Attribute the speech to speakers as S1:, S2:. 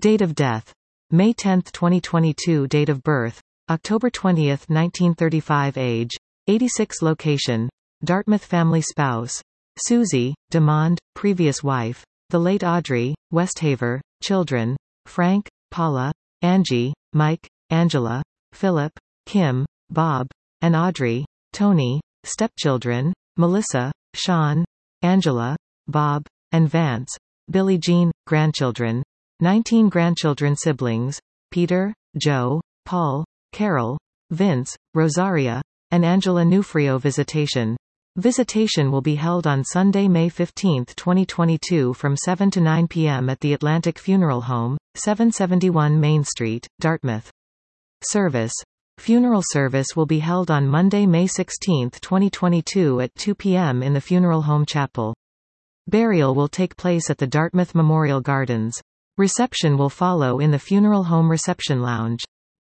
S1: Date of death: May 10, 2022. Date of birth: October 20, 1935. Age: 86. Location: Dartmouth. Family: spouse: Susie, Demond, previous wife, the late Audrey, Westhaver. Children: Frank, Paula, Angie, Mike, Angela, Philip, Kim, Bob, and Audrey. Tony. Stepchildren: Melissa, Sean, Angela, Bob, and Vance. Billie Jean. Grandchildren: 19 grandchildren. Siblings: Peter, Joe, Paul, Carol, Vince, Rosaria, and Angela. Nufrio. Visitation: Visitation will be held on Sunday, May 15, 2022 from 7 to 9 p.m. at the Atlantic Funeral Home, 771 Main Street, Dartmouth. Service: Funeral service will be held on Monday, May 16, 2022 at 2 p.m. in the Funeral Home Chapel. Burial will take place at the Dartmouth Memorial Gardens. Reception will follow in the Funeral Home Reception Lounge.